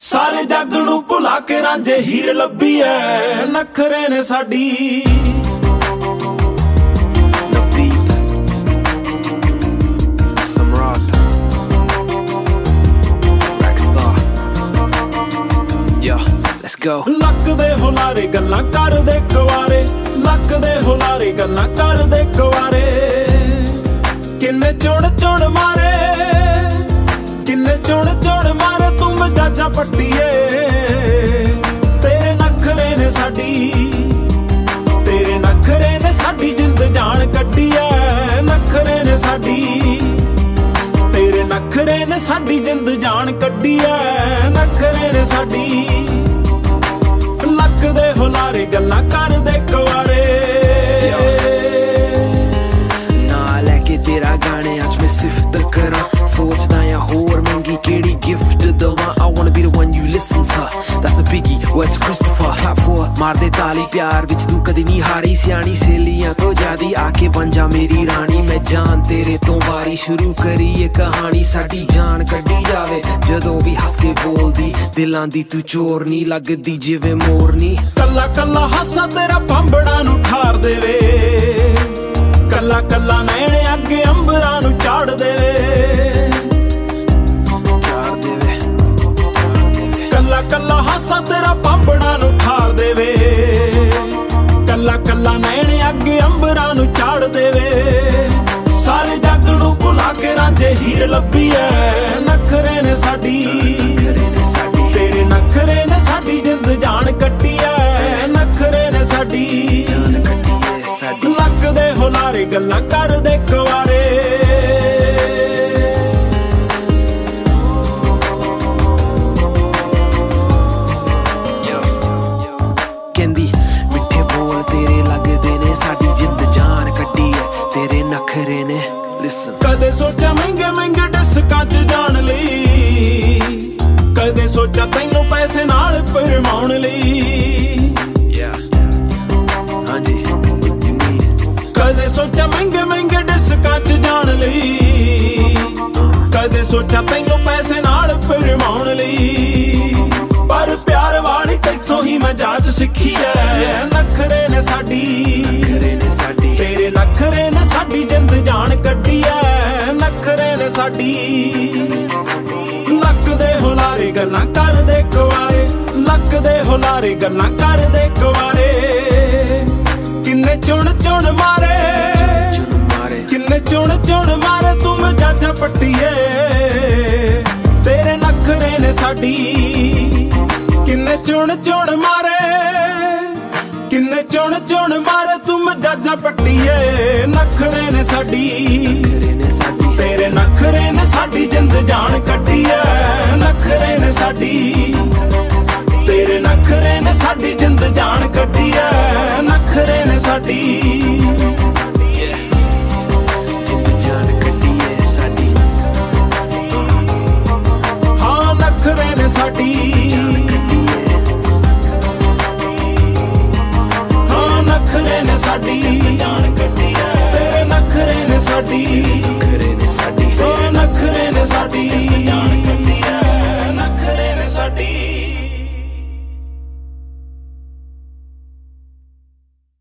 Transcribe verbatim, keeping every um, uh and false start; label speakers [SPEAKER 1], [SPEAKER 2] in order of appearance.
[SPEAKER 1] ਸਾਰੇ ਜੱਗ ਨੂੰ ਭੁਲਾ ਕੇ ਰਾਂਝੇ ਹੀਰ ਲੱਭੀ ਐ, ਨਖਰੇ ਨੇ ਸਾਡੀ ਲੱਕ ਦੇ ਹੁਲਾਰੇ ਗੱਲਾਂ ਕਰਦੇ ਕੁਆਰੇ, ਲੱਕ ਦੇ ਹੁਲਾਰੇ ਗੱਲਾਂ ਕਰਦੇ ਕੁਆਰੇ। ਕਿੰਨੇ ਚੁਣ ਚੁਣ ਮਾਰੇ, ਕਿੰਨੇ ਚੁਣ ਚੁਣ ਮਾਰੇ ਤੂੰ ਮਜਾਜਾ ਪੱਟੀਏ। ਤੇਰੇ ਨਖਰੇ ਨੇ ਸਾਡੀ, ਤੇਰੇ ਨਖਰੇ ਨੇ ਸਾਡੀ ਜਿੰਦ ਜਾਨ ਕੱਢੀ ਐ। ਨਖਰੇ ਨੇ ਸਾਡੀ, ਤੇਰੇ ਨਖਰੇ ਨੇ ਸਾਡੀ ਜਿੰਦ ਜਾਨ ਕੱਢੀ ਐ। ਨਖਰੇ ਨੇ ਸਾਡੀ, ਲੱਕ ਦੇ ਹੁਲਾਰੇ ਗੱਲਾਂ ਕਰਦੇ ਕੁਆਰੇ।
[SPEAKER 2] ਨਾ ਲੈ ਕੇ ਤੇਰਾ ਗਾਣੇ ਅੱਜ ਮੈਂ ਸਿਫਤ ਕਰਾਂ, ਸੋਚਦਾ ਆ ਹੋਰ ਮਹਿੰਗੀ ਕਿਹੜੀ ਗਿਫਟ ਦਵਾਂ। I wanna be the one you listen to, that's a biggie, what's Christopher Clap for ਮਾਰਦੇ ਤਾਲੀ ਪਿਆਰ ਵਿੱਚ ਤੂੰ ਕਦੀ ਨਹੀਂ ਹਾਰੀ। ਸਿਆਣੀ ਸਹੇਲੀਆਂ ਤੋਂ ਜ਼ਿਆਦੀ ਆ ਕੇ ਬਣ ਜਾ ਮੇਰੀ ਰਾਣੀ। ਮੈਂ ਜਾਨ ਤੇਰੇ ਤੋਂ ਵਾਰੀ ਸ਼ੁਰੂ ਕਰੀਏ ਕਹਾਣੀ, ਸਾਡੀ ਜਾਨ ਕੱਢੀ ਜਾਵੇ ਜਦੋਂ ਵੀ ਹੱਸ ਕੇ ਬੋਲਦੀ। ਦਿਲਾਂ ਦੀ ਤੂੰ ਚੋਰ ਨੀ ਲੱਗਦੀ ਜਿਵੇਂ ਮੋਰਨੀ।
[SPEAKER 1] ਕੱਲਾ ਕੱਲਾ ਹਾਸਾ ਤੇਰਾ ਬੰਬੜਾਂ ਨੂੰ ਠਾਰ ਦੇਵੇ, ਕੱਲਾ ਕੱਲਾ ਨੈਣੇ ਅੱਗੇ ਅੰਬਰਾਂ ਨੂੰ ਝਾੜ ਦੇਵੇ। ਕੱਲਾ ਕੱਲਾ ਹਾਸਾ ਤੇਰਾ ਬੰਬੜਾਂ ਨੂੰ ਠਾਰ ਦੇਵੇ, ਕੱਲਾ ਕੱਲਾ ਨੈਣੇ ਅੱਗੇ ਅੰਬਰਾਂ ਨੂੰ ਝਾੜ ਦੇਵੇ। ਸਾਰੇ ਜੱਗ ਨੂੰ ਭੁਲਾ ਕੇ ਰਾਂਝੇ ਹੀਰ ਲੱਭੀ ਐ, ਨਖਰੇ ਨੇ ਸਾਡੀ, ਤੇਰੇ ਨਖਰੇ ਨੇ ਸਾਡੀ ਜਿੰਦ ਜਾਨ ਕੱਢੀ ਐ। ਨਖਰੇ ਨੇ ਸਾਡੀ, ਲੱਕ ਦੇ ਹੁਲਾਰੇ ਗੱਲਾਂ ਕਰਦੇ ਕੁਆਰੇ।
[SPEAKER 2] ਕਹਿੰਦੀ ਮਿੱਠੇ ਬੋਲ ਤੇਰੇ ਲੱਗਦੇ ਨੇ, ਸਾਡੀ ਜਿੰਦ ਜਾਨ ਕੱਢੀ ਐ ਤੇਰੇ ਨਖਰੇ ਨੇ। ਲਿਸਨ,
[SPEAKER 1] ਕਦੇ ਸੋਚਿਆ ਮਹਿੰਗੇ ਮਹਿੰਗੇ ਡਿਸਕਾਂ 'ਚ ਜਾਣ ਲਈ, ਕਦੇ ਸੋਚਿਆ ਤੈਨੂੰ ਪੈਸੇ ਨਾਲ ਪਰਮਾਉਣ ਲਈ।
[SPEAKER 2] ਹਾਂਜੀ,
[SPEAKER 1] ਕਦੇ ਸੋਚਿਆ ਮਹਿੰਗੇ ਮਹਿੰਗੇ ਡਿਸਕਾਂ 'ਚ ਜਾਣ ਲਈ, ਕਦੇ ਸੋਚਿਆ ਤੈਨੂੰ ਪੈਸੇ ਨਾਲ ਪਰਮਾਉਣ ਲਈ। ਪਰ ਪਿਆਰ ਵਾਲੀ ਤੈਥੋਂ ਹੀ ਮੈਂ ਜਾਚ ਸਿੱਖੀ ਐ। ਨਖਰੇ ਨੇ ਸਾਡੀ, ਤੇਰੇ ਨਖਰੇ ਨੇ ਸਾਡੀ ਜਿੰਦ ਜਾਨ ਕੱਢੀ ਐ। ਨਖਰੇ ਨੇ ਸਾਡੀ, ਲੱਕ ਦੇ ਹੁਲਾਰੇ ਗੱਲਾਂ ਕਰਦੇ ਕੁਆਰੇ, ਲੱਕ ਦੇ ਹੁਲਾਰੇ ਗੱਲਾਂ ਕਰਦੇ ਕੁਆਰੇ। ਕਿੰਨੇ ਚੁਣ ਚੁਣ ਮਾਰੇ, ਕਿੰਨੇ ਚੁਣ ਚੁਣ ਮਾਰੇ ਤੂੰ ਮਜਾਜਾ ਪੱਟੀਏ। ਤੇਰੇ ਨਖਰੇ ਨੇ ਸਾਡੀ, ਕਿੰਨੇ ਚੁਣ ਚੁਣ ਮਾਰੇ, ਕਿੰਨੇ ਚੁਣ ਚੁਣ ਮਾਰੇ ਤੂੰ ਮਜਾਜਾ ਪੱਟੀਏ। ਨਖਰੇ ਨੇ ਸਾਡੀ, ਤੇਰੇ ਨਖਰੇ ਨੇ ਸਾਡੀ ਜਿੰਦ ਜਾਨ ਕੱਢੀ ਐ। ਨਖਰੇ ਨੇ ਸਾਡੀ, ਤੇਰੇ ਨਖਰੇ ਨੇ ਸਾਡੀ ਜਿੰਦ ਜਾਨ ਕੱਢੀ ਐ। ਨਖਰੇ ਨੇ ਸਾਡੀ।